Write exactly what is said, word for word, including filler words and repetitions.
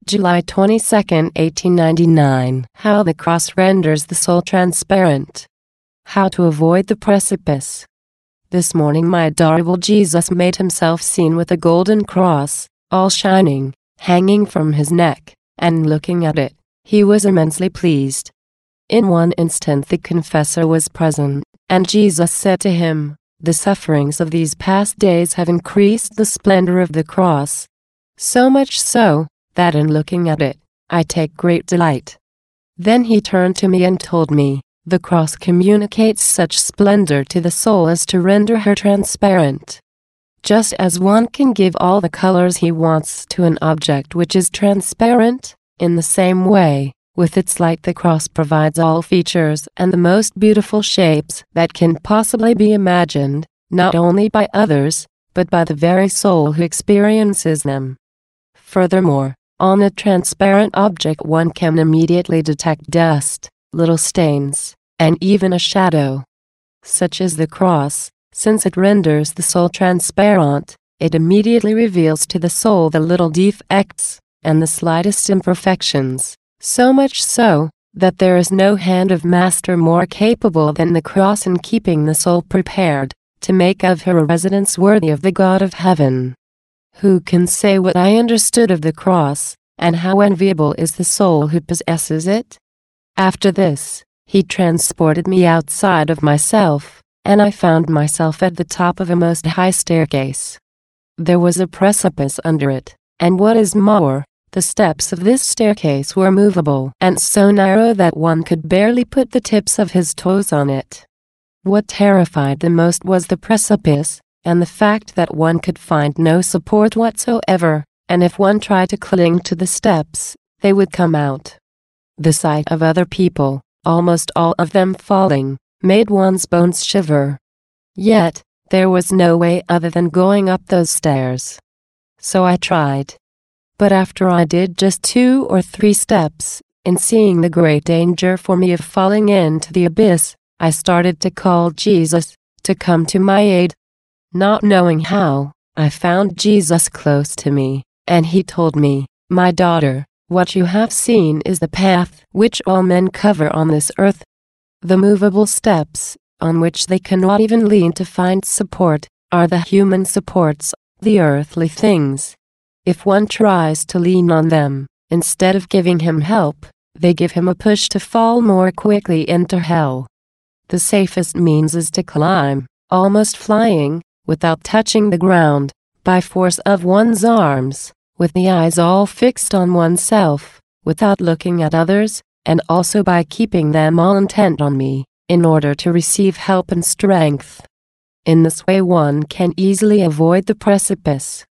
July twenty-second, eighteen ninety-nine. How the cross renders the soul transparent. How to avoid the precipice. This morning my adorable Jesus made himself seen with a golden cross, all shining, hanging from his neck, and looking at it, he was immensely pleased. In one instant the confessor was present, and Jesus said to him, "The sufferings of these past days have increased the splendor of the cross. So much so, that in looking at it, I take great delight." Then he turned to me and told me, "The cross communicates such splendor to the soul as to render her transparent. Just as one can give all the colors he wants to an object which is transparent, in the same way, with its light the cross provides all features and the most beautiful shapes that can possibly be imagined, not only by others, but by the very soul who experiences them. Furthermore, on a transparent object one can immediately detect dust, little stains, and even a shadow. Such is the cross, since it renders the soul transparent, it immediately reveals to the soul the little defects, and the slightest imperfections, so much so, that there is no hand of master more capable than the cross in keeping the soul prepared, to make of her a residence worthy of the God of heaven. Who can say what I understood of the cross, and how enviable is the soul who possesses it?" After this, he transported me outside of myself, and I found myself at the top of a most high staircase. There was a precipice under it, and what is more, the steps of this staircase were movable and so narrow that one could barely put the tips of his toes on it. What terrified the most was the precipice, and the fact that one could find no support whatsoever, and if one tried to cling to the steps, they would come out. The sight of other people, almost all of them falling, made one's bones shiver. Yet, there was no way other than going up those stairs. So I tried. But after I did just two or three steps, in seeing the great danger for me of falling into the abyss, I started to call Jesus, to come to my aid. Not knowing how, I found Jesus close to me, and he told me, "My daughter, what you have seen is the path which all men cover on this earth. The movable steps, on which they cannot even lean to find support, are the human supports, the earthly things. If one tries to lean on them, instead of giving him help, they give him a push to fall more quickly into hell. The safest means is to climb, almost flying, without touching the ground, by force of one's arms, with the eyes all fixed on oneself, without looking at others, and also by keeping them all intent on me, in order to receive help and strength. In this way one can easily avoid the precipice.